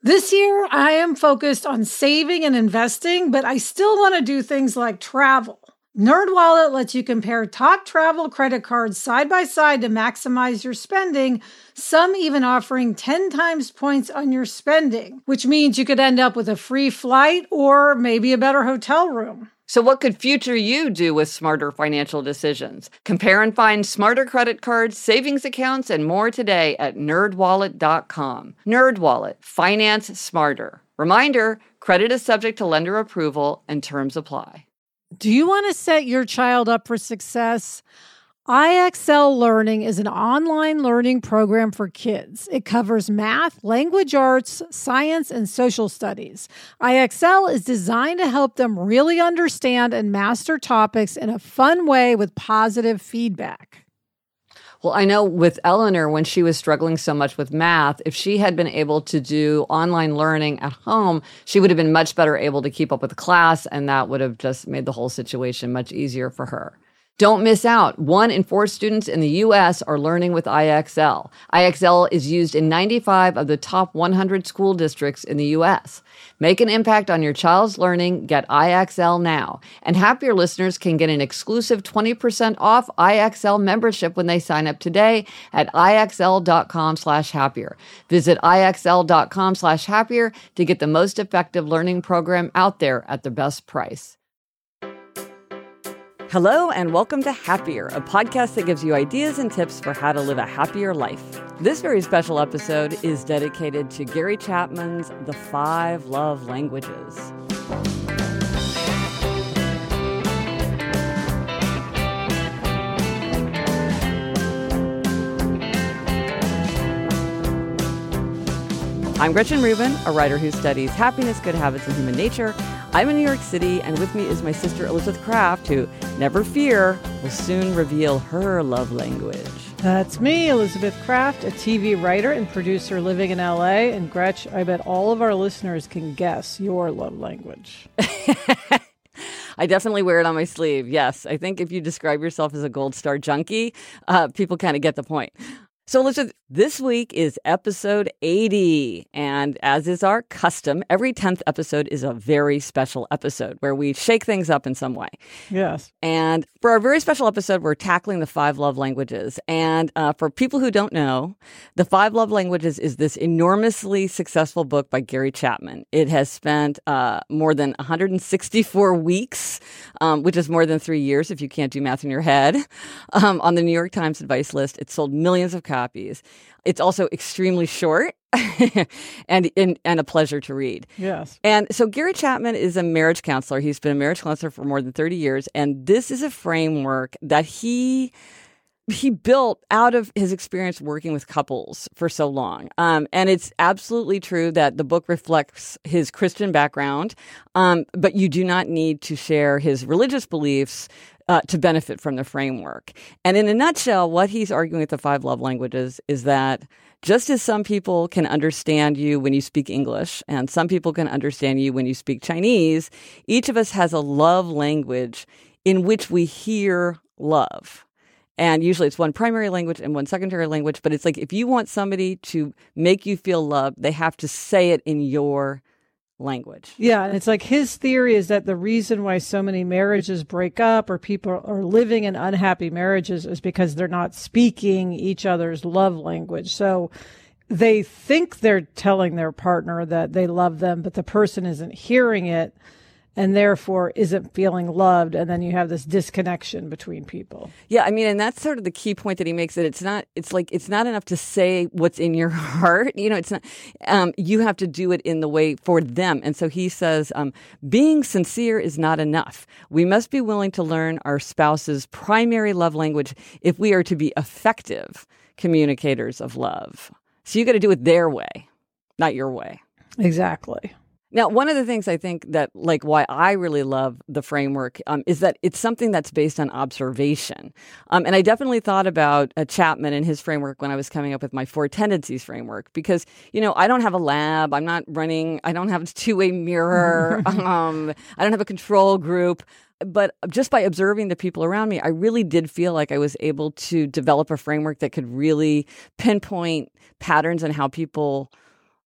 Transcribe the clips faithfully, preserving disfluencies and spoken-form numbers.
This year, I am focused on saving and investing, but I still want to do things like travel. NerdWallet lets you compare top travel credit cards side by side to maximize your spending, some even offering ten times points on your spending, which means you could end up with a free flight or maybe a better hotel room. So what could future you do with smarter financial decisions? Compare and find smarter credit cards, savings accounts, and more today at nerd wallet dot com. NerdWallet. Finance smarter. Reminder, credit is subject to lender approval and terms apply. Do you want to set your child up for success? I X L Learning is an online learning program for kids. It covers math, language arts, science, and social studies. I X L is designed to help them really understand and master topics in a fun way with positive feedback. Well, I know with Eleanor, when she was struggling so much with math, if she had been able to do online learning at home, she would have been much better able to keep up with the class, and that would have just made the whole situation much easier for her. Don't miss out. One in four students in the U S are learning with I X L. I X L is used in ninety-five of the top one hundred school districts in the U S. Make an impact on your child's learning. Get I X L now. And Happier listeners can get an exclusive twenty percent off I X L membership when they sign up today at IXL.com slash happier. Visit IXL.com slash happier to get the most effective learning program out there at the best price. Hello and welcome to Happier, a podcast that gives you ideas and tips for how to live a happier life. This very special episode is dedicated to Gary Chapman's The Five Love Languages. I'm Gretchen Rubin, a writer who studies happiness, good habits, and human nature. I'm in New York City, and with me is my sister Elizabeth Kraft, who, never fear, will soon reveal her love language. That's me, Elizabeth Kraft, a T V writer and producer living in L A. And Gretch, I bet all of our listeners can guess your love language. I definitely wear it on my sleeve, yes. I think if you describe yourself as a Gold Star junkie, uh, people kind of get the point. So, Elizabeth, this week is episode eighty, and as is our custom, every tenth episode is a very special episode where we shake things up in some way. Yes. And for our very special episode, we're tackling the five love languages. And uh, for people who don't know, the five love languages is this enormously successful book by Gary Chapman. It has spent uh, more than one hundred sixty-four weeks, um, which is more than three years if you can't do math in your head, um, on the New York Times advice list. It sold millions of copies. It's also extremely short and, and and a pleasure to read. Yes. And so Gary Chapman is a marriage counselor. He's been a marriage counselor for more than thirty years. And this is a framework that he he built out of his experience working with couples for so long. Um, and it's absolutely true that the book reflects his Christian background, um, but you do not need to share his religious beliefs Uh, to benefit from the framework. And in a nutshell, what he's arguing with the five love languages is that just as some people can understand you when you speak English and some people can understand you when you speak Chinese, each of us has a love language in which we hear love. And usually it's one primary language and one secondary language. But it's like if you want somebody to make you feel loved, they have to say it in your language. Yeah, and it's like his theory is that the reason why so many marriages break up or people are living in unhappy marriages is because they're not speaking each other's love language. So they think they're telling their partner that they love them, but the person isn't hearing it and therefore isn't feeling loved. And then you have this disconnection between people. Yeah, I mean, and that's sort of the key point that he makes, that it's not, it's like, it's not enough to say what's in your heart. You know, it's not, um, you have to do it in the way for them. And so he says, um, being sincere is not enough. We must be willing to learn our spouse's primary love language if we are to be effective communicators of love. So you got to do it their way, not your way. Exactly. Now, one of the things I think that, like, why I really love the framework um, is that it's something that's based on observation. Um, and I definitely thought about uh, Chapman and his framework when I was coming up with my Four Tendencies framework, because, you know, I don't have a lab. I'm not running. I don't have a two-way mirror. um, I don't have a control group. But just by observing the people around me, I really did feel like I was able to develop a framework that could really pinpoint patterns in how people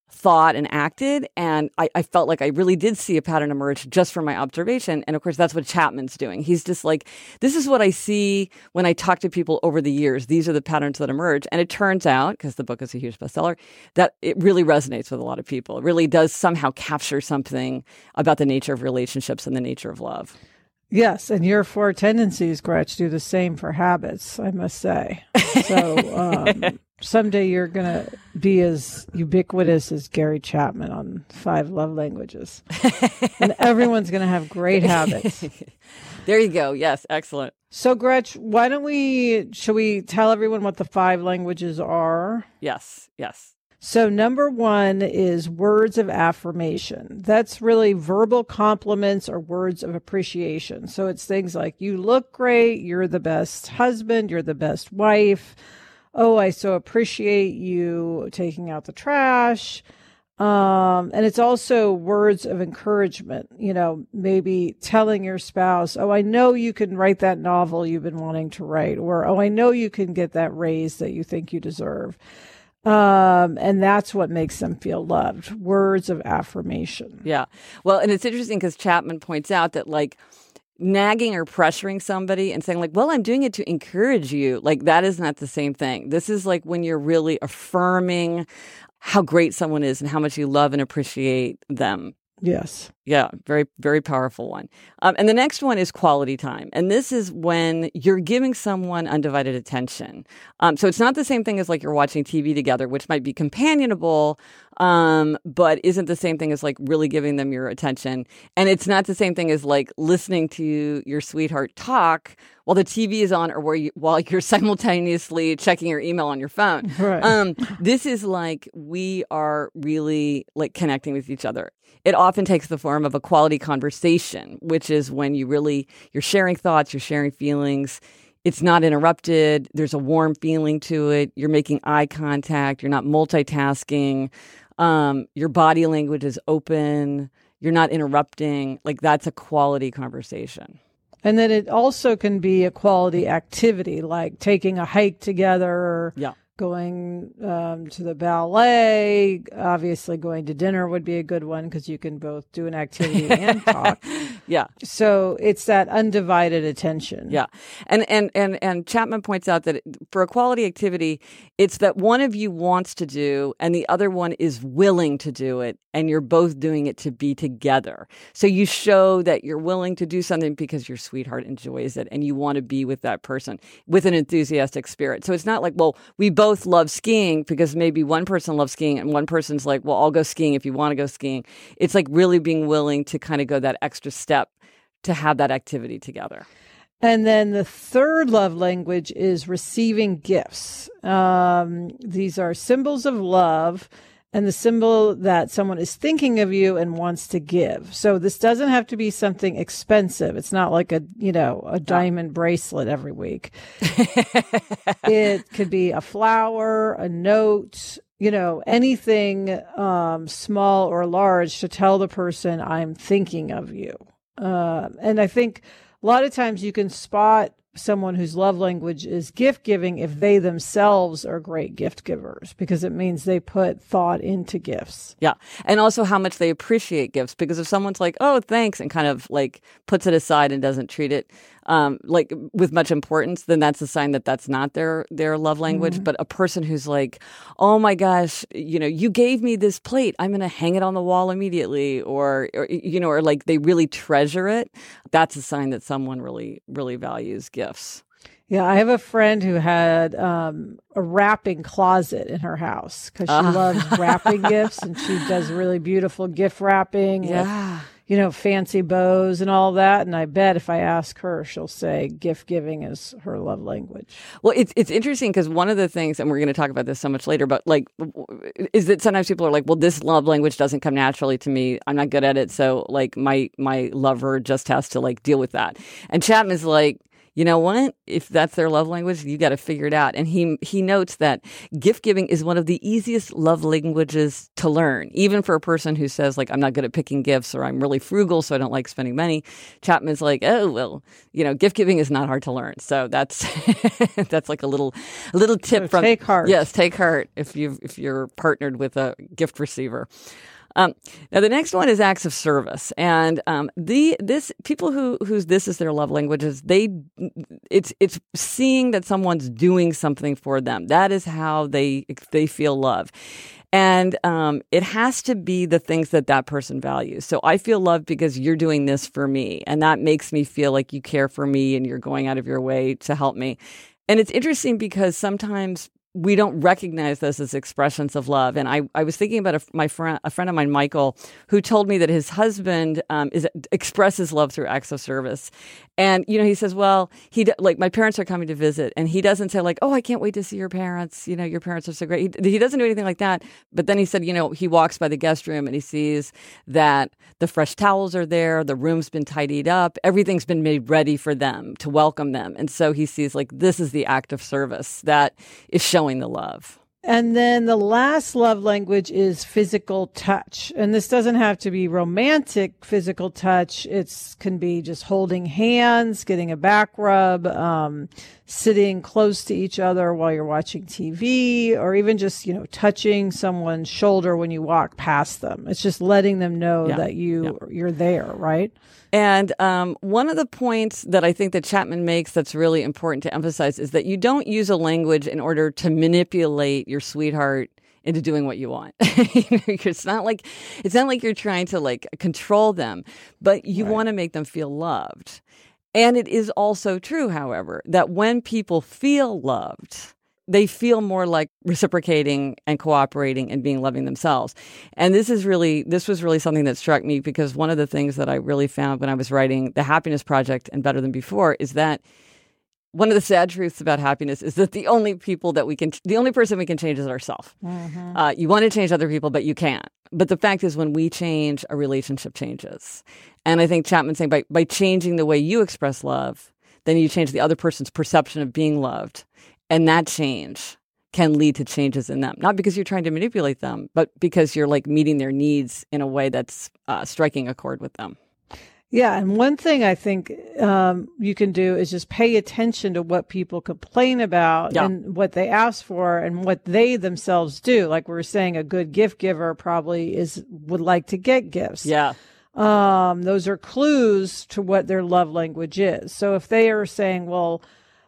thought and acted. And I, I felt like I really did see a pattern emerge just from my observation. And of course, that's what Chapman's doing. He's just like, this is what I see when I talk to people over the years. These are the patterns that emerge. And it turns out, because the book is a huge bestseller, that it really resonates with a lot of people. It really does somehow capture something about the nature of relationships and the nature of love. Yes, and your four tendencies, Gretch, do the same for habits, I must say. So um, someday you're going to be as ubiquitous as Gary Chapman on five love languages. And everyone's going to have great habits. There you go. Yes, excellent. So, Gretch, why don't we, should we tell everyone what the five languages are? Yes, yes. So number one is words of affirmation. That's really verbal compliments or words of appreciation. So it's things like, you look great, you're the best husband, you're the best wife. Oh, I so appreciate you taking out the trash. Um, and it's also words of encouragement, you know, maybe telling your spouse, oh, I know you can write that novel you've been wanting to write, or, oh, I know you can get that raise that you think you deserve. Um, and that's what makes them feel loved. Words of affirmation. Yeah. Well, and it's interesting because Chapman points out that like nagging or pressuring somebody and saying like, well, I'm doing it to encourage you. Like that is not the same thing. This is like when you're really affirming how great someone is and how much you love and appreciate them. Yes. Yeah, very, very powerful one. Um, and the next one is quality time. And this is when you're giving someone undivided attention. Um, so it's not the same thing as like you're watching T V together, which might be companionable, um, but isn't the same thing as like really giving them your attention. And it's not the same thing as like listening to your sweetheart talk while the T V is on or where you, while you're simultaneously checking your email on your phone. Right. Um, this is like we are really like connecting with each other. It often takes the form of a quality conversation, which is when you really, you're sharing thoughts, you're sharing feelings. It's not interrupted. There's a warm feeling to it. You're making eye contact. You're not multitasking. Um, your body language is open. You're not interrupting. Like that's a quality conversation. And then it also can be a quality activity, like taking a hike together. Yeah. Going um, to the ballet, obviously going to dinner would be a good one because you can both do an activity and talk. Yeah. So it's that undivided attention. Yeah. And, and, and, and Chapman points out that for a quality activity, it's that one of you wants to do and the other one is willing to do it. And you're both doing it to be together. So you show that you're willing to do something because your sweetheart enjoys it and you want to be with that person with an enthusiastic spirit. So it's not like, well, we both love skiing because maybe one person loves skiing and one person's like, well, I'll go skiing if you want to go skiing. It's like really being willing to kind of go that extra step to have that activity together. And then the third love language is receiving gifts. Um, these are symbols of love and the symbol that someone is thinking of you and wants to give. So this doesn't have to be something expensive. It's not like a, you know, a diamond bracelet every week. It could be a flower, a note, you know, anything um, small or large to tell the person I'm thinking of you. Uh, and I think a lot of times you can spot someone whose love language is gift giving if they themselves are great gift givers, because it means they put thought into gifts. Yeah. And also how much they appreciate gifts, because if someone's like, oh, thanks, and kind of like puts it aside and doesn't treat it um, like with much importance, then that's a sign that that's not their, their love language. Mm-hmm. But a person who's like, oh my gosh, you know, you gave me this plate, I'm going to hang it on the wall immediately, or, or, you know, or like they really treasure it. That's a sign that someone really, really values gifts. Yeah, I have a friend who had um, a wrapping closet in her house because she uh. loves wrapping gifts, and she does really beautiful gift wrapping. Yeah. With, you know, fancy bows and all that. And I bet if I ask her, she'll say gift giving is her love language. Well, it's it's interesting because one of the things, and we're going to talk about this so much later, but like, is that sometimes people are like, well, this love language doesn't come naturally to me. I'm not good at it. So like my, my lover just has to like deal with that. And Chapman's like, you know what? If that's their love language, you got to figure it out. And he he notes that gift giving is one of the easiest love languages to learn, even for a person who says, like, I'm not good at picking gifts, or I'm really frugal, so I don't like spending money. Chapman's like, oh, well, you know, gift giving is not hard to learn. So that's that's like a little a little tip so from take heart. Yes, take heart if you if you're partnered with a gift receiver. Um, now the next one is acts of service, and um, the this people who whose this is their love languages, they it's it's seeing that someone's doing something for them. That is how they they feel love, and um, it has to be the things that that person values. So I feel loved because you're doing this for me, and that makes me feel like you care for me and you're going out of your way to help me. And it's interesting because sometimes we don't recognize this as expressions of love. And I, I was thinking about a, my friend, a friend of mine, Michael, who told me that his husband um, is expresses love through acts of service. And, you know, he says, well, he like my parents are coming to visit. And he doesn't say like, oh, I can't wait to see your parents. You know, your parents are so great. He, he doesn't do anything like that. But then he said, you know, he walks by the guest room and he sees that the fresh towels are there. The room's been tidied up. Everything's been made ready for them to welcome them. And so he sees like this is the act of service that is showing the love. And then the last love language is physical touch. And this doesn't have to be romantic physical touch. It can be just holding hands, getting a back rub, um, sitting close to each other while you're watching T V, or even just, you know, touching someone's shoulder when you walk past them. It's just letting them know yeah. that you, yeah. you're there, right? And um, one of the points that I think that Chapman makes that's really important to emphasize is that you don't use a language in order to manipulate your sweetheart into doing what you want. It's not like it's not like you're trying to like control them, but you right. want to make them feel loved. And it is also true, however, that when people feel loved, they feel more like reciprocating and cooperating and being loving themselves. And this is really, this was really something that struck me because one of the things that I really found when I was writing The Happiness Project and Better Than Before is that one of the sad truths about happiness is that the only people that we can, the only person we can change is ourselves. Mm-hmm. Uh, you want to change other people, but you can't. But the fact is when we change, a relationship changes. And I think Chapman's saying by, by changing the way you express love, then you change the other person's perception of being loved. And that change can lead to changes in them, not because you're trying to manipulate them, but because you're like meeting their needs in a way that's uh, striking a chord with them. Yeah. And one thing I think um, you can do is just pay attention to what people complain about yeah. and what they ask for and what they themselves do. Like we were saying, a good gift giver probably is would like to get gifts. Yeah. Um, those are clues to what their love language is. So if they are saying, well,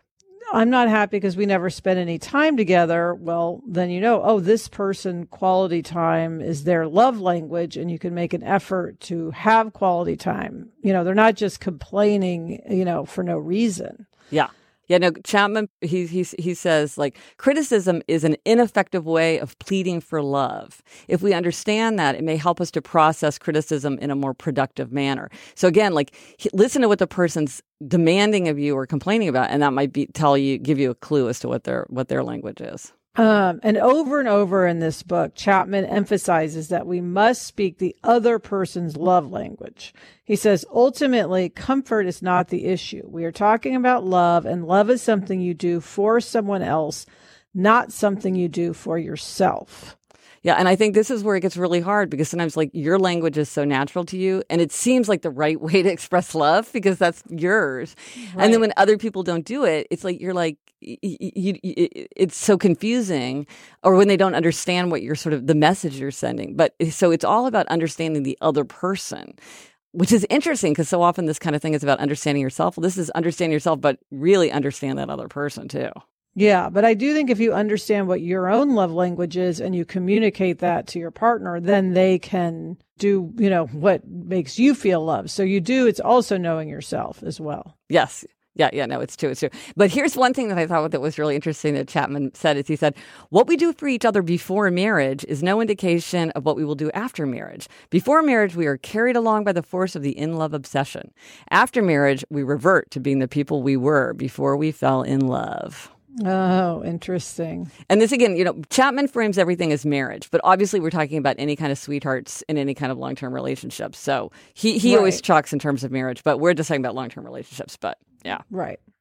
I'm not happy because we never spend any time together. Well, then you know, oh, this person, quality time is their love language, and you can make an effort to have quality time. You know, they're not just complaining, you know, for no reason. Yeah. Yeah, no, Chapman, he, he, he says, like, criticism is an ineffective way of pleading for love. If we understand that, it may help us to process criticism in a more productive manner. So again, like, he, listen to what the person's demanding of you or complaining about, and that might be tell you, give you a clue as to what their what their language is. Um, and over and over in this book, Chapman emphasizes that we must speak the other person's love language. He says, ultimately, comfort is not the issue. We are talking about love, and love is something you do for someone else, not something you do for yourself. Yeah, and I think this is where it gets really hard because sometimes, like, your language is so natural to you, and it seems like the right way to express love because that's yours. Right. And then when other people don't do it, it's like you're like, you, you, you, it's so confusing, or when they don't understand what you're sort of the message you're sending. But so it's all about understanding the other person, which is interesting because so often this kind of thing is about understanding yourself. Well, this is understand yourself, but really understand that other person too. Yeah, but I do think if you understand what your own love language is and you communicate that to your partner, then they can do, you know, what makes you feel loved. So you do, it's also knowing yourself as well. Yes. Yeah, yeah, no, it's true, it's true. But here's one thing that I thought that was really interesting that Chapman said is he said, what we do for each other before marriage is no indication of what we will do after marriage. Before marriage, we are carried along by the force of the in-love obsession. After marriage, we revert to being the people we were before we fell in love. Oh, interesting. And this, again, you know, Chapman frames everything as marriage, but obviously we're talking about any kind of sweethearts in any kind of long-term relationships. So he, he right. always chalks in terms of marriage, but we're just talking about long-term relationships. But yeah. Right.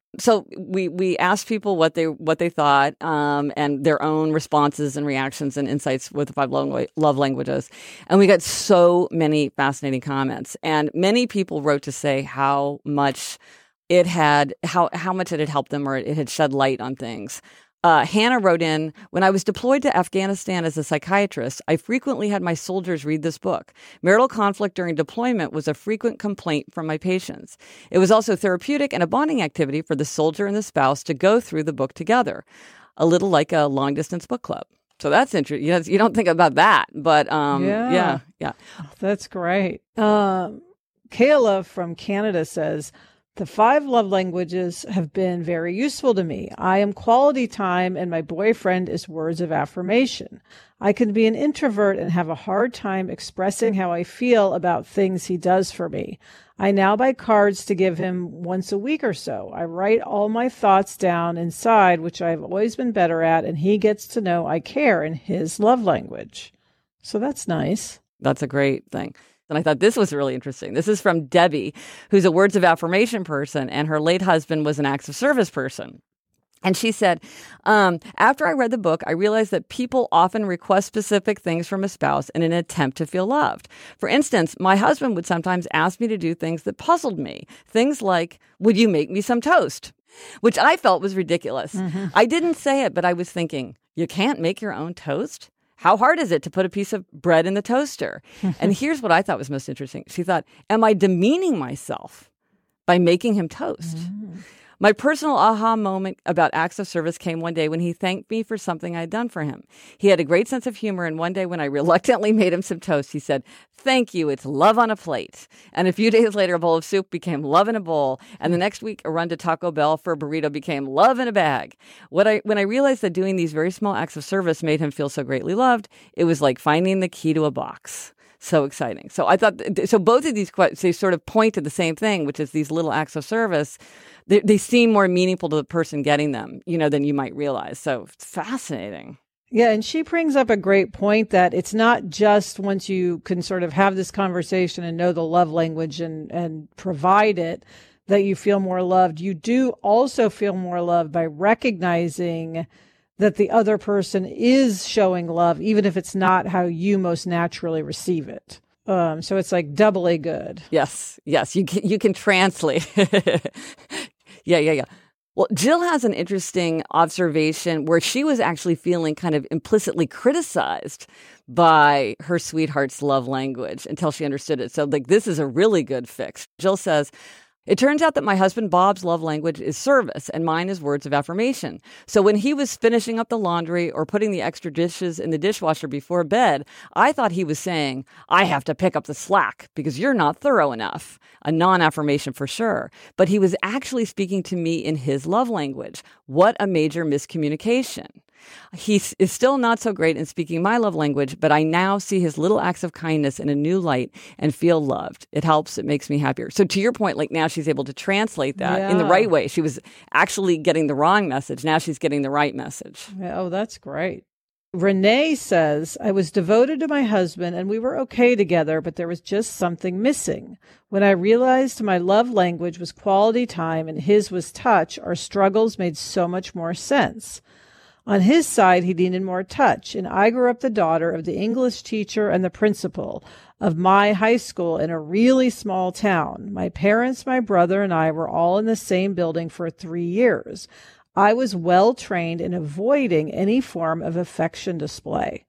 So we, we asked people what they what they thought um, and their own responses and reactions and insights with the five love, love languages. And we got so many fascinating comments. And many people wrote to say how much it had, how, how much it had helped them or it had shed light on things. Uh, Hannah wrote in, when I was deployed to Afghanistan as a psychiatrist, I frequently had my soldiers read this book. Marital conflict during deployment was a frequent complaint from my patients. It was also therapeutic and a bonding activity for the soldier and the spouse to go through the book together, a little like a long-distance book club. So that's interesting. You know, you don't think about that, but um, yeah, yeah. yeah. Oh, that's great. Um, Kayla from Canada says, the five love languages have been very useful to me. I am quality time and my boyfriend is words of affirmation. I can be an introvert and have a hard time expressing how I feel about things he does for me. I now buy cards to give him once a week or so. I write all my thoughts down inside, which I've always been better at, and he gets to know I care in his love language. So that's nice. That's a great thing. And I thought this was really interesting. This is from Debbie, who's a words of affirmation person, and her late husband was an acts of service person. And she said, um, after I read the book, I realized that people often request specific things from a spouse in an attempt to feel loved. For instance, my husband would sometimes ask me to do things that puzzled me. Things like, would you make me some toast? Which I felt was ridiculous. Mm-hmm. I didn't say it, but I was thinking, you can't make your own toast? How hard is it to put a piece of bread in the toaster? And here's what I thought was most interesting. She thought, am I demeaning myself by making him toast? Mm. My personal aha moment about acts of service came one day when he thanked me for something I'd done for him. He had a great sense of humor, and one day when I reluctantly made him some toast, he said, thank you, it's love on a plate. And a few days later, a bowl of soup became love in a bowl, and the next week, a run to Taco Bell for a burrito became love in a bag. What I, when I realized that doing these very small acts of service made him feel so greatly loved, it was like finding the key to a box. So exciting. So I thought, so both of these, they sort of point to the same thing, which is these little acts of service. They, they seem more meaningful to the person getting them, you know, than you might realize. So it's fascinating. Yeah. And she brings up a great point that it's not just once you can sort of have this conversation and know the love language and, and provide it that you feel more loved. You do also feel more loved by recognizing that the other person is showing love, even if it's not how you most naturally receive it. Um, so it's like doubly good. Yes, yes, you can, you can translate. yeah, yeah, yeah. Well, Jill has an interesting observation where she was actually feeling kind of implicitly criticized by her sweetheart's love language until she understood it. So, like, this is a really good fix. Jill says, it turns out that my husband Bob's love language is service and mine is words of affirmation. So when he was finishing up the laundry or putting the extra dishes in the dishwasher before bed, I thought he was saying, I have to pick up the slack because you're not thorough enough. A non-affirmation for sure. But he was actually speaking to me in his love language. What a major miscommunication. He is still not so great in speaking my love language, but I now see his little acts of kindness in a new light and feel loved. It helps. It makes me happier. So to your point, like now she's able to translate that yeah. in the right way. She was actually getting the wrong message. Now she's getting the right message. Oh, that's great. Renee says, I was devoted to my husband and we were okay together, but there was just something missing. When I realized my love language was quality time and his was touch, our struggles made so much more sense. On his side, he needed more touch, and I grew up the daughter of the English teacher and the principal of my high school in a really small town. My parents, my brother, and I were all in the same building for three years. I was well trained in avoiding any form of affection display.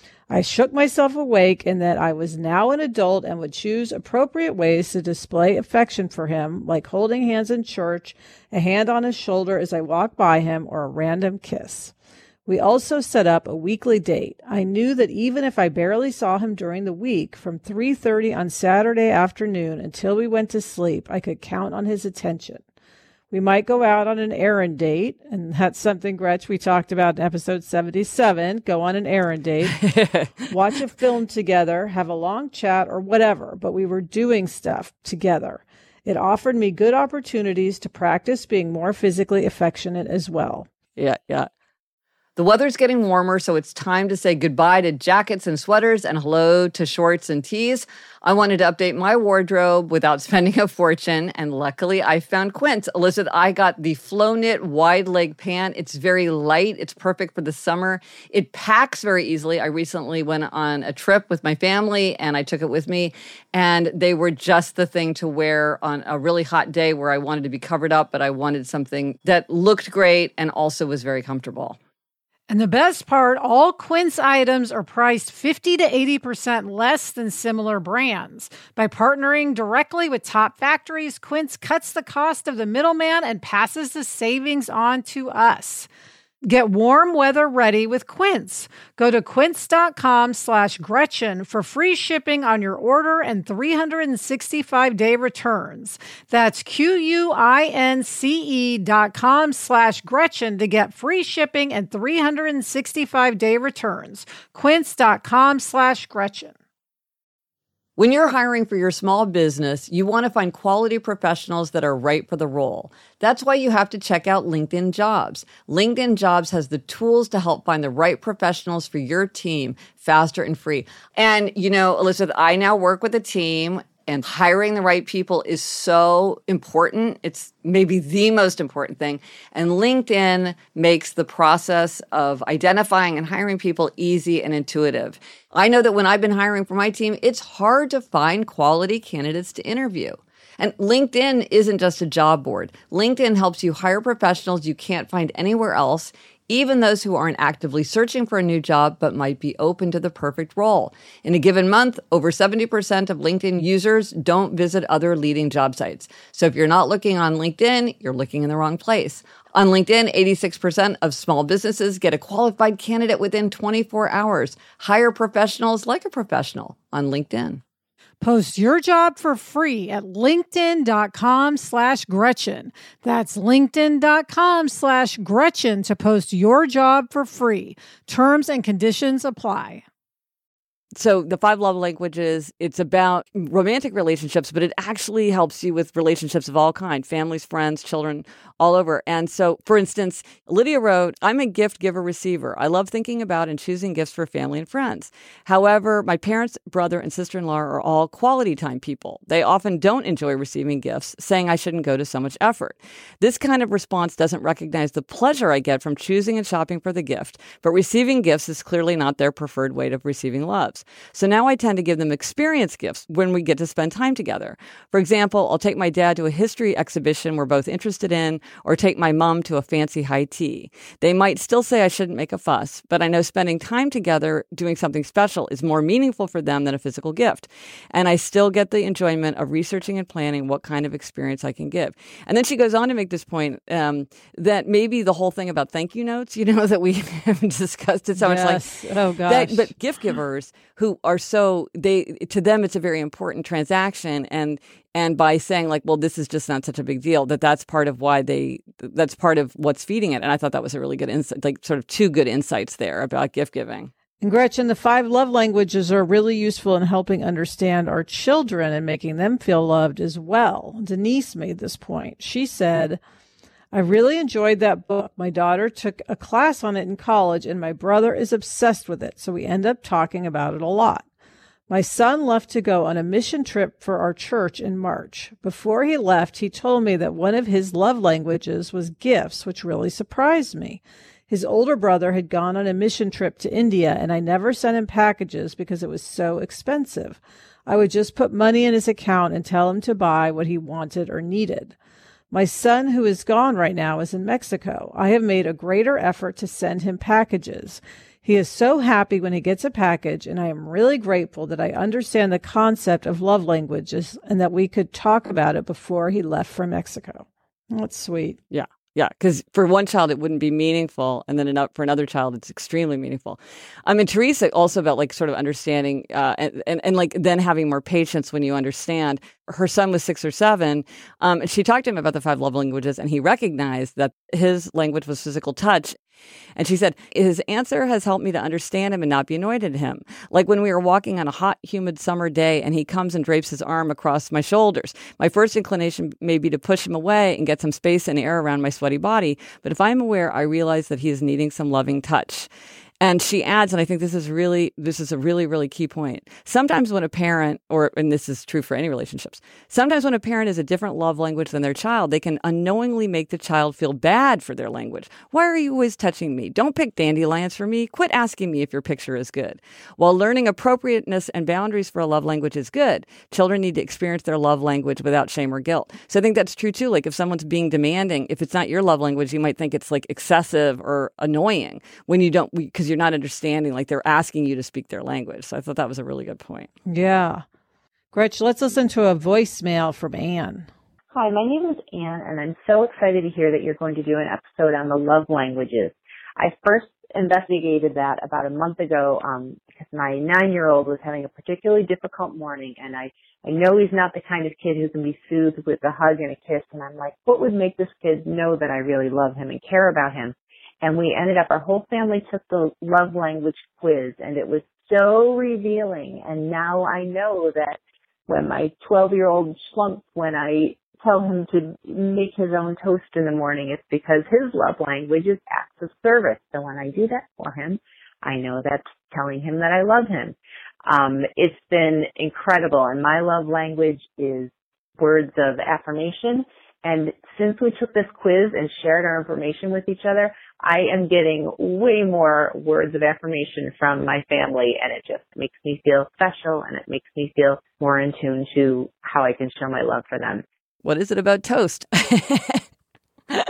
I shook myself awake in that I was now an adult and would choose appropriate ways to display affection for him, like holding hands in church, a hand on his shoulder as I walked by him, or a random kiss. We also set up a weekly date. I knew that even if I barely saw him during the week, from three thirty on Saturday afternoon until we went to sleep, I could count on his attention. We might go out on an errand date, and that's something, Gretch, we talked about in episode seventy-seven, go on an errand date, watch a film together, have a long chat, or whatever, but we were doing stuff together. It offered me good opportunities to practice being more physically affectionate as well. Yeah, yeah. The weather's getting warmer, so it's time to say goodbye to jackets and sweaters and hello to shorts and tees. I wanted to update my wardrobe without spending a fortune, and luckily I found Quince. Elizabeth, I got the Flow Knit wide leg pant. It's very light. It's perfect for the summer. It packs very easily. I recently went on a trip with my family, and I took it with me, and they were just the thing to wear on a really hot day where I wanted to be covered up, but I wanted something that looked great and also was very comfortable. And the best part, all Quince items are priced fifty to eighty percent less than similar brands. By partnering directly with top factories, Quince cuts the cost of the middleman and passes the savings on to us. Get warm weather ready with Quince. Go to quince.com slash Gretchen for free shipping on your order and three hundred sixty-five day returns. That's Q-U-I-N-C-E dot com slash Gretchen to get free shipping and three hundred sixty-five day returns. Quince.com slash Gretchen. When you're hiring for your small business, you want to find quality professionals that are right for the role. That's why you have to check out LinkedIn Jobs. LinkedIn Jobs has the tools to help find the right professionals for your team faster and free. And, you know, Elizabeth, I now work with a team, and hiring the right people is so important. It's maybe the most important thing. And LinkedIn makes the process of identifying and hiring people easy and intuitive. I know that when I've been hiring for my team, it's hard to find quality candidates to interview. And LinkedIn isn't just a job board. LinkedIn helps you hire professionals you can't find anywhere else, even those who aren't actively searching for a new job but might be open to the perfect role. In a given month, over seventy percent of LinkedIn users don't visit other leading job sites. So if you're not looking on LinkedIn, you're looking in the wrong place. On LinkedIn, eighty-six percent of small businesses get a qualified candidate within twenty-four hours. Hire professionals like a professional on LinkedIn. Post your job for free at linkedin.com slash Gretchen. That's linkedin.com slash Gretchen to post your job for free. Terms and conditions apply. So the five love languages, it's about romantic relationships, but it actually helps you with relationships of all kinds, families, friends, children, all over. And so, for instance, Lydia wrote, I'm a gift giver receiver. I love thinking about and choosing gifts for family and friends. However, my parents, brother, and sister-in-law are all quality time people. They often don't enjoy receiving gifts, saying I shouldn't go to so much effort. This kind of response doesn't recognize the pleasure I get from choosing and shopping for the gift, but receiving gifts is clearly not their preferred way of receiving loves. So now I tend to give them experience gifts when we get to spend time together. For example, I'll take my dad to a history exhibition we're both interested in, or take my mom to a fancy high tea. They might still say I shouldn't make a fuss, but I know spending time together doing something special is more meaningful for them than a physical gift. And I still get the enjoyment of researching and planning what kind of experience I can give. And then she goes on to make this point um, that maybe the whole thing about thank you notes, you know, that we haven't discussed it so yes. much. Like, oh, gosh. That, but gift givers who are so, they to them, it's a very important transaction. And and by saying like, well, this is just not such a big deal, that that's part of why they, that's part of what's feeding it. And I thought that was a really good insight, like sort of two good insights there about gift giving. And Gretchen, the five love languages are really useful in helping understand our children and making them feel loved as well. Denise made this point. She said, I really enjoyed that book. My daughter took a class on it in college, and my brother is obsessed with it, so we end up talking about it a lot. My son left to go on a mission trip for our church in March. Before he left, he told me that one of his love languages was gifts, which really surprised me. His older brother had gone on a mission trip to India, and I never sent him packages because it was so expensive. I would just put money in his account and tell him to buy what he wanted or needed. My son, who is gone right now, is in Mexico. I have made a greater effort to send him packages. He is so happy when he gets a package, and I am really grateful that I understand the concept of love languages and that we could talk about it before he left for Mexico. That's sweet. Yeah. Yeah, because for one child, it wouldn't be meaningful. And then for another child, it's extremely meaningful. I mean, Teresa also about like sort of understanding uh, and, and, and like then having more patience when you understand. Her son was six or seven. Um, and she talked to him about the five love languages, and he recognized that his language was physical touch. And she said, his answer has helped me to understand him and not be annoyed at him. Like when we were walking on a hot, humid summer day and he comes and drapes his arm across my shoulders. My first inclination may be to push him away and get some space and air around my sweaty body. But if I'm aware, I realize that he is needing some loving touch. And she adds, and I think this is really, this is a really, really key point. Sometimes when a parent, or, and this is true for any relationships, sometimes when a parent has a different love language than their child, they can unknowingly make the child feel bad for their language. Why are you always touching me? Don't pick dandelions for me. Quit asking me if your picture is good. While learning appropriateness and boundaries for a love language is good, children need to experience their love language without shame or guilt. So I think that's true too. Like if someone's being demanding, if it's not your love language, you might think it's like excessive or annoying when you don't, because you're not understanding, like they're asking you to speak their language. So I thought that was a really good point. Yeah. Gretchen, let's listen to a voicemail from Anne. Hi, my name is Anne, and I'm so excited to hear that you're going to do an episode on the love languages. I first investigated that about a month ago um, because my nine-year-old was having a particularly difficult morning, and I, I know he's not the kind of kid who can be soothed with a hug and a kiss, and I'm like, what would make this kid know that I really love him and care about him? And we ended up, our whole family took the love language quiz, and it was so revealing. And now I know that when my twelve-year-old slumps when I tell him to make his own toast in the morning, it's because his love language is acts of service. So when I do that for him, I know that's telling him that I love him. Um, it's been incredible. And my love language is words of affirmation. And since we took this quiz and shared our information with each other, I am getting way more words of affirmation from my family, and it just makes me feel special, and it makes me feel more in tune to how I can show my love for them. What is it about toast? All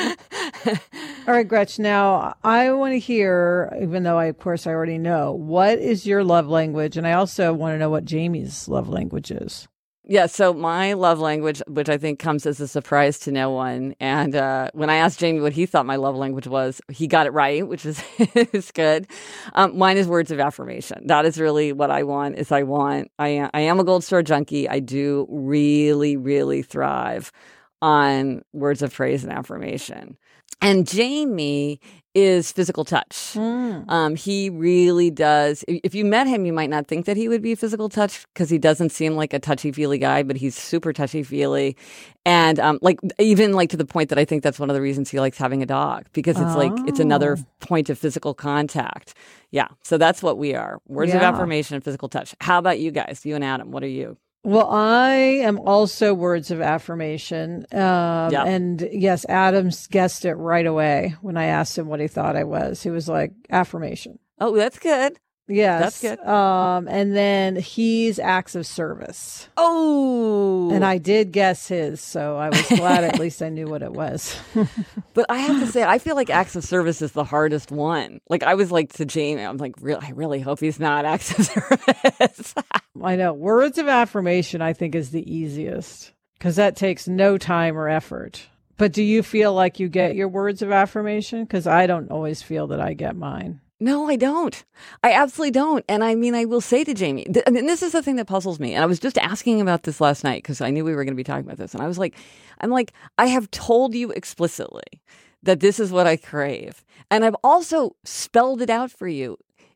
right, Gretchen, now I want to hear, even though I, of course, I already know, what is your love language? And I also want to know what Jamie's love language is. Yeah, so my love language, which I think comes as a surprise to no one, and uh, when I asked Jamie what he thought my love language was, he got it right, which is, is good. Um, mine is words of affirmation. That is really what I want. Is I want. I am, I am a gold star junkie. I do really, really thrive on words of praise and affirmation. And Jamie is physical touch. Mm. Um, he really does. If you met him, you might not think that he would be physical touch because he doesn't seem like a touchy-feely guy, but he's super touchy-feely. And um, like even like to the point that I think that's one of the reasons he likes having a dog, because it's oh. like it's another point of physical contact. Yeah. So that's what we are. Words yeah. of affirmation and physical touch. How about you guys? You and Adam, what are you? Well, I am also words of affirmation. Um, yep. And yes, Adams guessed it right away when I asked him what he thought I was. He was like, affirmation. Oh, that's good. Yes. That's good. Um, and then he's acts of service. Oh. And I did guess his, so I was glad at least I knew what it was. But I have to say, I feel like acts of service is the hardest one. Like I was like to Jamie, I'm like, really, I really hope he's not acts of service. I know. Words of affirmation, I think, is the easiest because that takes no time or effort. But do you feel like you get your words of affirmation? Because I don't always feel that I get mine. No, I don't. I absolutely don't. And I mean, I will say to Jamie, th- I mean, this is the thing that puzzles me. And I was just asking about this last night because I knew we were going to be talking about this. And I was like, I'm like, I have told you explicitly that this is what I crave. And I've also spelled it out for you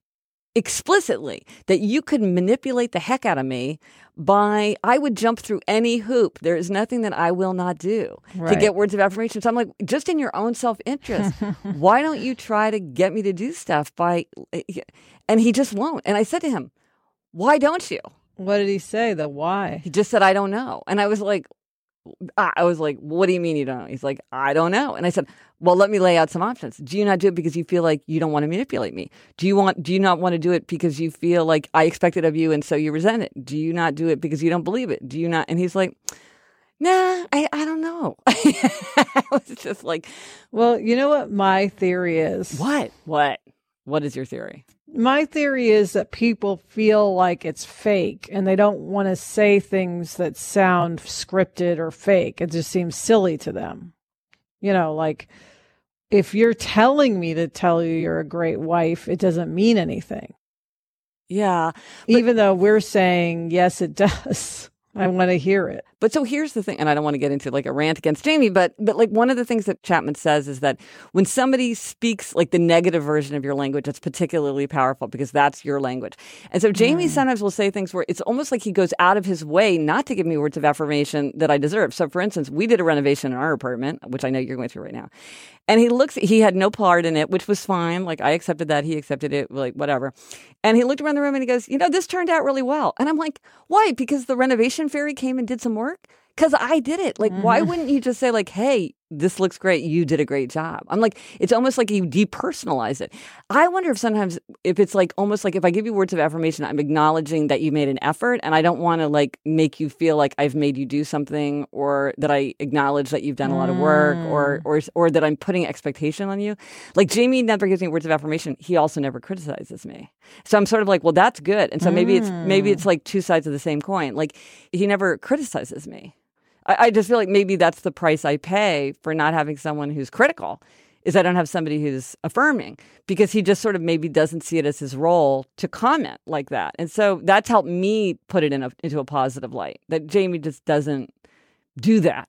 explicitly that you could manipulate the heck out of me by, I would jump through any hoop. There is nothing that I will not do right. to get words of affirmation. So I'm like, just in your own self-interest, why don't you try to get me to do stuff by, and he just won't. And I said to him, why don't you? What did he say? The why? He just said, I don't know. And I was like, I was like, what do you mean you don't know? He's like, I don't know. And I said, well, let me lay out some options. Do you not do it because you feel like you don't want to manipulate me? Do you want, do you not want to do it because you feel like I expect it of you and so you resent it? Do you not do it because you don't believe it? Do you not? And he's like, nah, I, I don't know. I was just like, well, you know what my theory is? What? What? What is your theory? My theory is that people feel like it's fake and they don't want to say things that sound scripted or fake. It just seems silly to them. You know, like if you're telling me to tell you you're a great wife, it doesn't mean anything. Yeah. Even though we're saying, yes, it does. I want to hear it. But so here's the thing, and I don't want to get into like a rant against Jamie, but but like one of the things that Chapman says is that when somebody speaks like the negative version of your language, it's particularly powerful because that's your language. And so Jamie mm. sometimes will say things where it's almost like he goes out of his way not to give me words of affirmation that I deserve. So for instance, we did a renovation in our apartment, which I know you're going through right now. And he looks, he had no part in it, which was fine. Like I accepted that. He accepted it, like whatever. And he looked around the room and he goes, you know, this turned out really well. And I'm like, why? Because the renovation fairy came and did some work? Because I did it. Like, mm-hmm. why wouldn't you just say like, hey, this looks great. You did a great job. I'm like, it's almost like you depersonalize it. I wonder if sometimes if it's like almost like if I give you words of affirmation, I'm acknowledging that you made an effort and I don't want to like make you feel like I've made you do something or that I acknowledge that you've done a lot of work mm. or, or, or that I'm putting expectation on you. Like Jamie never gives me words of affirmation. He also never criticizes me. So I'm sort of like, well, that's good. And so maybe mm. it's, maybe it's like two sides of the same coin. Like he never criticizes me. I just feel like maybe that's the price I pay for not having someone who's critical, is I don't have somebody who's affirming because he just sort of maybe doesn't see it as his role to comment like that. And so that's helped me put it in a, into a positive light, that Jamie just doesn't do that.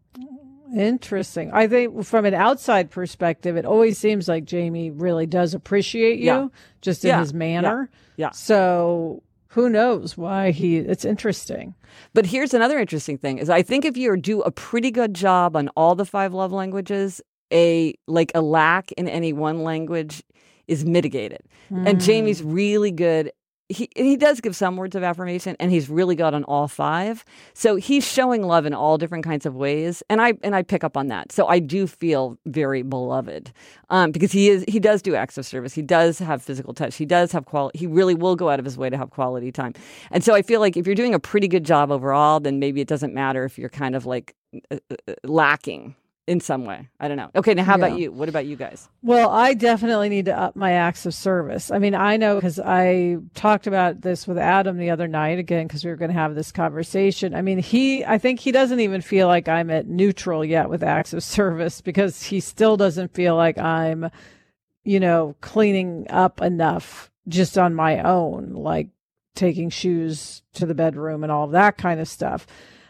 Interesting. I think from an outside perspective, it always seems like Jamie really does appreciate you yeah. just in yeah. his manner. Yeah. yeah. So who knows why he, it's interesting. But here's another interesting thing is I think if you do a pretty good job on all the five love languages, a like a lack in any one language is mitigated. Mm. And Jamie's really good. He he does give some words of affirmation and he's really good on all five. So he's showing love in all different kinds of ways. And I and I pick up on that. So I do feel very beloved um, because he is he does do acts of service. He does have physical touch. He does have quality. He really will go out of his way to have quality time. And so I feel like if you're doing a pretty good job overall, then maybe it doesn't matter if you're kind of like uh, uh, lacking in some way. I don't know. Okay, now how yeah. about you? What about you guys? Well, I definitely need to up my acts of service. I mean, I know because I talked about this with Adam the other night, again, because we were going to have this conversation. I mean, he, I think he doesn't even feel like I'm at neutral yet with acts of service because he still doesn't feel like I'm, you know, cleaning up enough just on my own, like taking shoes to the bedroom and all of that kind of stuff.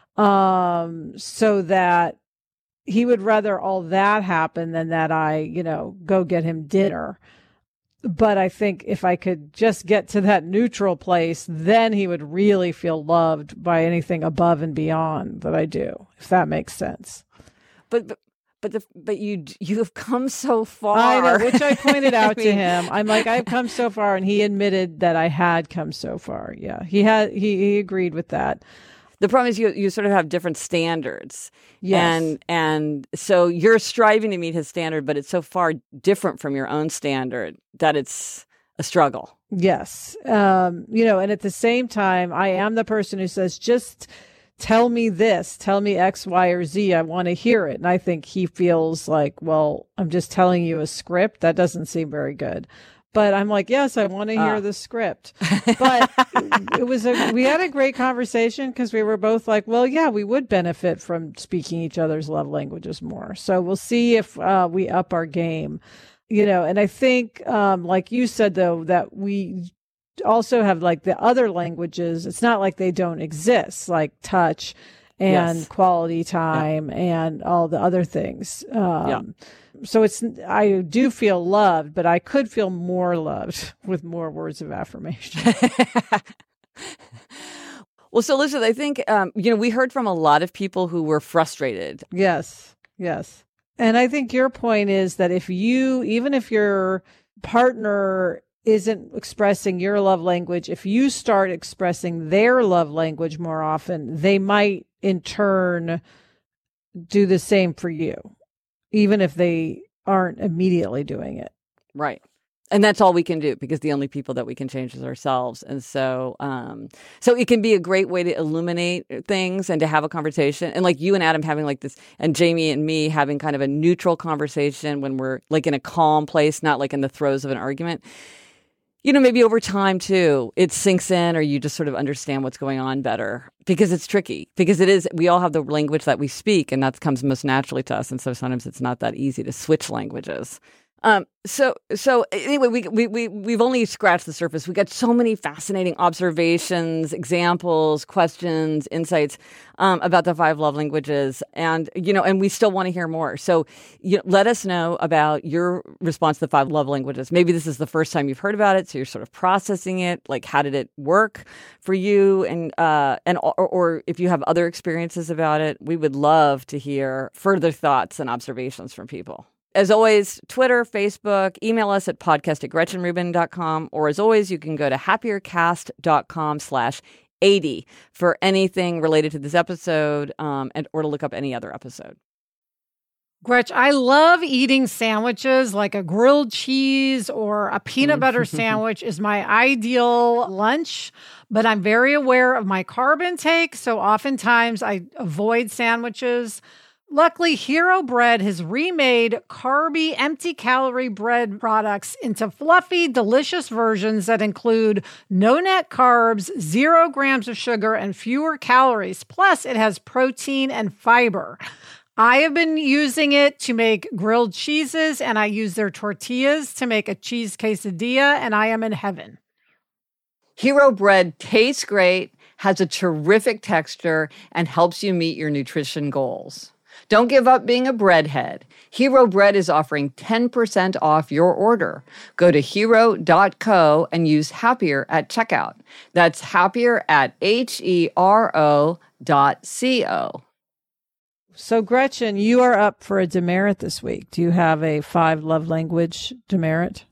Um, so that he would rather all that happen than that I, you know, go get him dinner. But I think if I could just get to that neutral place, then he would really feel loved by anything above and beyond that I do, if that makes sense. But but but, the, but you you have come so far. I know, which I pointed out I mean, to him. I'm like, I've come so far, and he admitted that I had come so far. Yeah, he had. He, he agreed with that. The problem is you you sort of have different standards. Yes. And and so you're striving to meet his standard, but it's so far different from your own standard that it's a struggle. Yes. Um, you know, and at the same time, I am the person who says, just tell me this, tell me X, Y, or Z. I want to hear it. And I think he feels like, well, I'm just telling you a script. That doesn't seem very good. But I'm like, yes, I want to hear uh. the script. But it was a, we had a great conversation because we were both like, well, yeah, we would benefit from speaking each other's love languages more. So we'll see if uh, we up our game, you know. And I think, um, like you said, though, that we also have like the other languages. It's not like they don't exist, like touch and yes. quality time yeah. and all the other things. Um, yeah. So it's, I do feel loved, but I could feel more loved with more words of affirmation. Well, so Elizabeth, I think, um, you know, we heard from a lot of people who were frustrated. Yes. Yes. And I think your point is that if you, even if your partner isn't expressing your love language, if you start expressing their love language more often, they might in turn do the same for you, even if they aren't immediately doing it. Right. And that's all we can do because the only people that we can change is ourselves. And so, um, so it can be a great way to illuminate things and to have a conversation. And like you and Adam having like this, and Jamie and me having kind of a neutral conversation when we're like in a calm place, not like in the throes of an argument. You know, maybe over time, too, it sinks in or you just sort of understand what's going on better because it's tricky. Because it is, we all have the language that we speak and that comes most naturally to us. And so sometimes it's not that easy to switch languages. Um, so, so anyway, we, we, we, we've only scratched the surface. We got so many fascinating observations, examples, questions, insights, um, about the five love languages. And, you know, and we still want to hear more. So you know, let us know about your response to the five love languages. Maybe this is the first time you've heard about it. So you're sort of processing it. Like, how did it work for you? And, uh, and, or, or if you have other experiences about it, we would love to hear further thoughts and observations from people. As always, Twitter, Facebook, email us at podcast at gretchen rubin dot com. Or as always, you can go to happiercast.com slash 80 for anything related to this episode, um, and or to look up any other episode. Gretch, I love eating sandwiches, like a grilled cheese or a peanut butter sandwich is my ideal lunch, but I'm very aware of my carb intake, so oftentimes I avoid sandwiches. Luckily, Hero Bread has remade carby, empty-calorie bread products into fluffy, delicious versions that include no net carbs, zero grams of sugar, and fewer calories. Plus, it has protein and fiber. I have been using it to make grilled cheeses, and I use their tortillas to make a cheese quesadilla, and I am in heaven. Hero Bread tastes great, has a terrific texture, and helps you meet your nutrition goals. Don't give up being a breadhead. Hero Bread is offering ten percent off your order. Go to hero dot co and use Happier at checkout. That's Happier at H E R O dot C O. So, Gretchen, you are up for a demerit this week. Do you have a five love language demerit?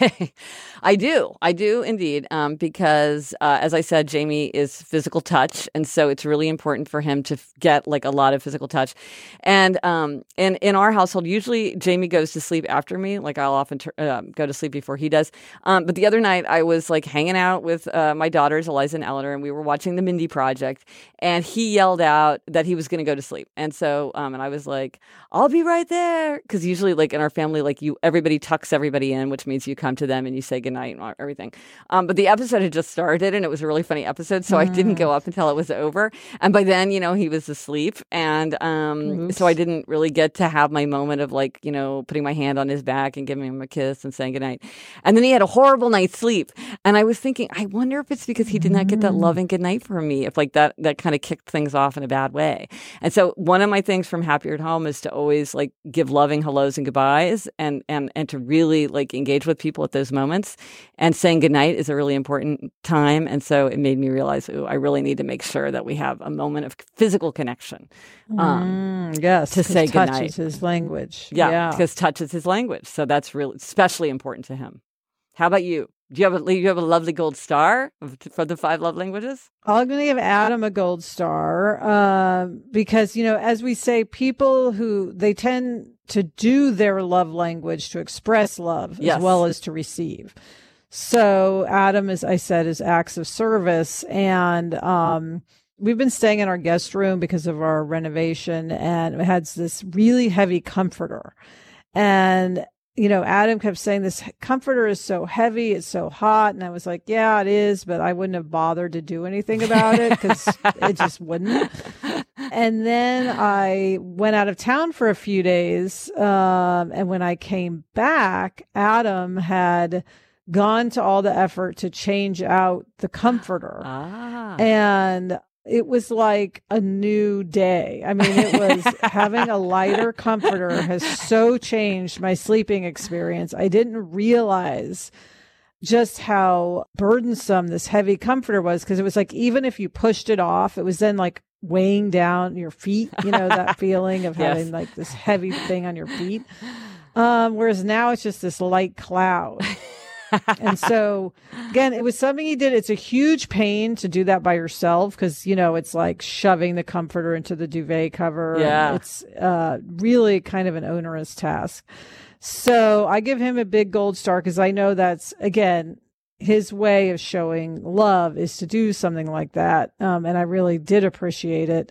I do. I do indeed. Um, because, uh, as I said, Jamie is physical touch. And so it's really important for him to f- get like a lot of physical touch. And, um, and in our household, usually Jamie goes to sleep after me. Like I'll often ter- uh, go to sleep before he does. Um, but the other night I was like hanging out with uh, my daughters, Eliza and Eleanor, and we were watching the Mindy Project. And he yelled out that he was going to go to sleep. And so, um, and I was like, I'll be right there. Because usually like in our family, like you, everybody tucks everybody in, which means you come to them and you say goodnight and everything. Um, but the episode had just started and it was a really funny episode. So mm. I didn't go up until it was over. And by then, you know, he was asleep. And um, so I didn't really get to have my moment of like, you know, putting my hand on his back and giving him a kiss and saying goodnight. And then he had a horrible night's sleep. And I was thinking, I wonder if it's because he did not get that loving goodnight from me, if like that, that kind of kicked things off in a bad way. And so one of my things from Happier at Home is to always like give loving hellos and goodbyes and, and, and to really like engage with people at those moments. And saying goodnight is a really important time. And so it made me realize, ooh, I really need to make sure that we have a moment of physical connection. Um, mm, yes. To say touch goodnight. is his language. Yeah, yeah. Because touch is his language. So that's really especially important to him. How about you? Do you have a, you have a lovely gold star for the five love languages? I'm going to give Adam a gold star uh, because, you know, as we say, people who they tend to do their love language to express love yes. as well as to receive. So Adam, as I said, is acts of service. And um, we've been staying in our guest room because of our renovation, and it has this really heavy comforter. And you know, Adam kept saying this comforter is so heavy, it's so hot. And I was like, yeah, it is, but I wouldn't have bothered to do anything about it because it just wouldn't. And then I went out of town for a few days. Um, and when I came back, Adam had gone to all the effort to change out the comforter. Ah. And it was like a new day. I mean, it was having a lighter comforter has so changed my sleeping experience. I didn't realize just how burdensome this heavy comforter was, because it was like, even if you pushed it off, it was then like weighing down your feet, you know, that feeling of having yes. like this heavy thing on your feet. Um, whereas now it's just this light cloud. And so, again, it was something he did. It's a huge pain to do that by yourself because, you know, it's like shoving the comforter into the duvet cover. Yeah. It's uh, really kind of an onerous task. So I give him a big gold star because I know that's, again, his way of showing love is to do something like that. Um, and I really did appreciate it.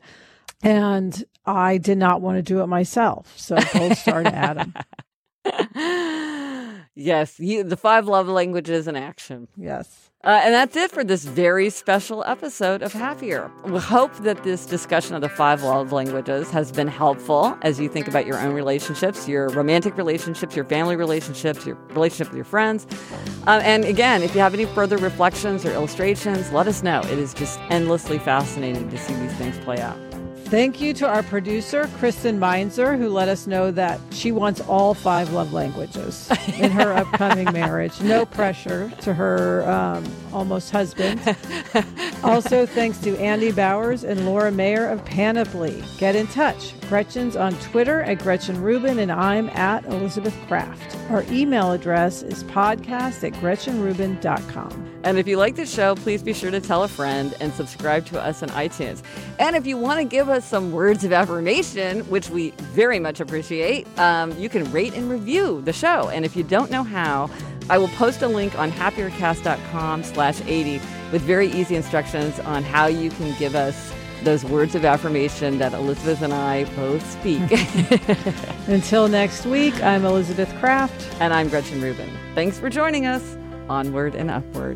And I did not want to do it myself. So gold star to Adam. Yes, you, the five love languages in action. Yes. Uh, and that's it for this very special episode of Happier. We hope that this discussion of the five love languages has been helpful as you think about your own relationships, your romantic relationships, your family relationships, your relationship with your friends. Um, and again, if you have any further reflections or illustrations, let us know. It is just endlessly fascinating to see these things play out. Thank you to our producer, Kristen Meinzer, who let us know that she wants all five love languages in her upcoming marriage. No pressure to her um, almost husband. Also, thanks to Andy Bowers and Laura Mayer of Panoply. Get in touch. Gretchen's on Twitter at Gretchen Rubin, and I'm at Elizabeth Kraft. Our email address is podcast at gretchen rubin dot com. And if you like the show, please be sure to tell a friend and subscribe to us on iTunes. And if you want to give us some words of affirmation, which we very much appreciate, um, you can rate and review the show. And if you don't know how, I will post a link on happiercast.com slash 80 with very easy instructions on how you can give us those words of affirmation that Elizabeth and I both speak. Until next week, I'm Elizabeth Kraft. And I'm Gretchen Rubin. Thanks for joining us. Onward and upward.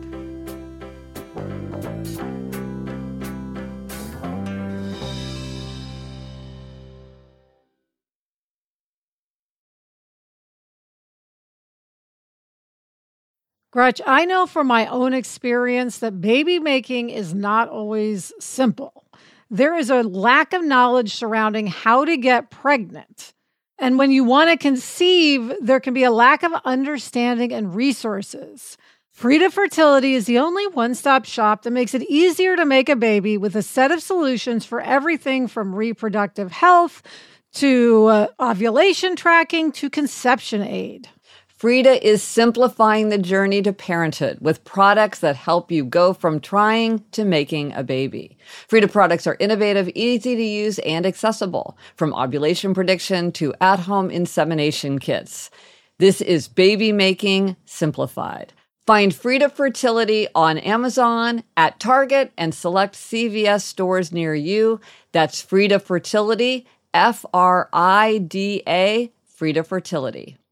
Gretch, I know from my own experience that baby making is not always simple. There is a lack of knowledge surrounding how to get pregnant. And when you want to conceive, there can be a lack of understanding and resources. Frida Fertility is the only one-stop shop that makes it easier to make a baby with a set of solutions for everything from reproductive health to uh, ovulation tracking to conception aid. Frida is simplifying the journey to parenthood with products that help you go from trying to making a baby. Frida products are innovative, easy to use, and accessible, from ovulation prediction to at-home insemination kits. This is baby making simplified. Find Frida Fertility on Amazon, at Target, and select C V S stores near you. That's Frida Fertility, F R I D A, Frida Fertility.